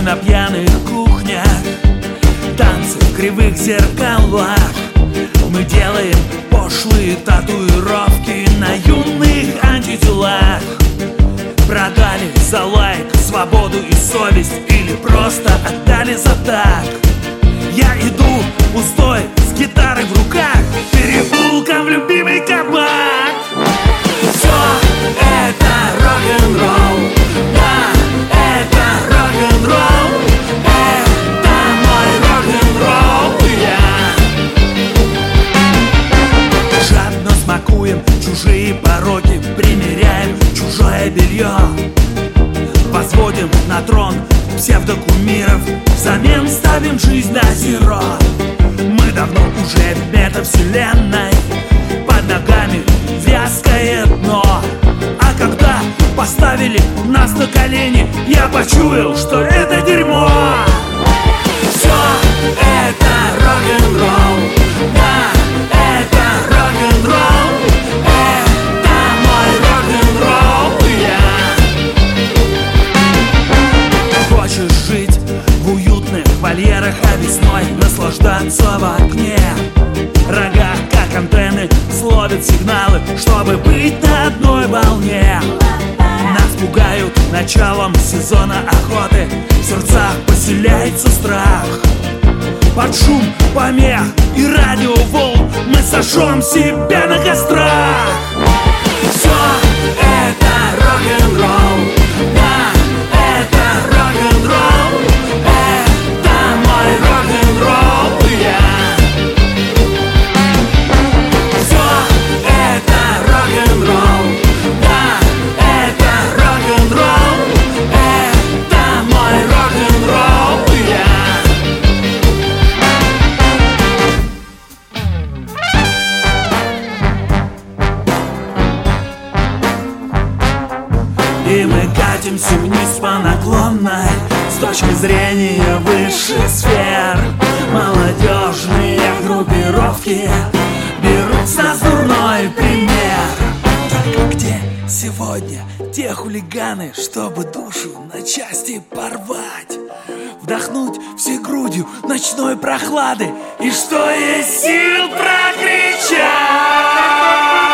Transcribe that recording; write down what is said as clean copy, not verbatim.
на пьяных кухнях, танцы в кривых зеркалах. Мы делаем пошлые татуировки на юных антителах. Продали за лайк свободу и совесть или просто отдали за так. Я иду пустой с гитарой в руках переулком в любимый кабак. Все это рок-н-ролл, да, это рок-н-ролл, это мой рок-н-ролл. Я жадно смакуем чужие пороки, примеряем чужое белье, возводим на трон псевдокумиров, взамен ставим жизнь на зеро. Мы давно уже в метавселенной, под ногами вязкое дно. А когда поставили нас на колени, я почуял, что это дерьмо. Все это рок-н-ролл, да, это рок-н-ролл, это мой рок-н-ролл. Хочешь жить в уютных вольерах, а весной наслаждаться в окне? Рога, как антенны, словят сигналы, чтобы быть на одной волне. Нас пугают началом сезона охоты, в сердцах поселяется страх. Под шум помех и радиоволн мы сожжем себя на кострах. Все это рок-н-ролл, да, это рок-н-ролл, это мой рок-н-ролл. Все это рок-н-ролл, да, это рок-н-ролл, это мой рок-н-ролл. И мы катимся вниз по наклонной с точки зрения высших сфер. Молодежные группировки берут с нас дурной пример. Только где сегодня те хулиганы, чтобы душу на части порвать, вдохнуть всей грудью ночной прохлады и что есть сил прокричать?